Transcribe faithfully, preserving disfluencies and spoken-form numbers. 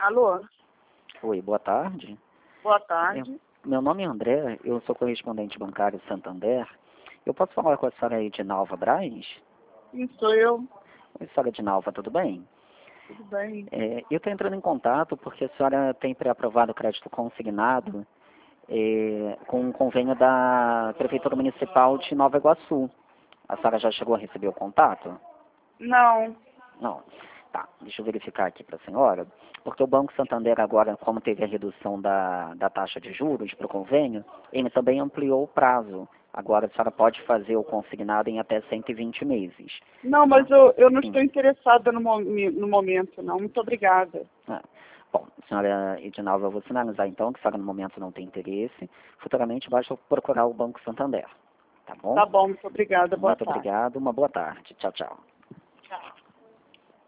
Alô? Oi, boa tarde. Boa tarde. Eu- meu nome é André, eu sou correspondente bancário Santander. Eu posso falar com a senhora Edinalva Braz? Sim, sou eu. Oi, senhora Edinalva, tudo bem? Tudo bem? É, eu estou entrando em contato porque a senhora tem pré-aprovado o crédito consignado é, com um convênio da Prefeitura Municipal de Nova Iguaçu. A senhora já chegou a receber o contato? Não. Não. Tá, deixa eu verificar aqui para a senhora, porque o Banco Santander agora, como teve a redução da, da taxa de juros para o convênio, ele também ampliou o prazo. Agora a senhora pode fazer o consignado em até cento e vinte meses. Não, mas eu, eu não Sim. estou interessada no, momi- no momento, não. Muito obrigada. Ah, bom, senhora Edinalva, eu vou sinalizar então que a senhora no momento não tem interesse. Futuramente basta procurar o Banco Santander. Tá bom? Tá bom, muito obrigada. Boa Muito tarde. obrigado, uma boa tarde. Tchau, tchau.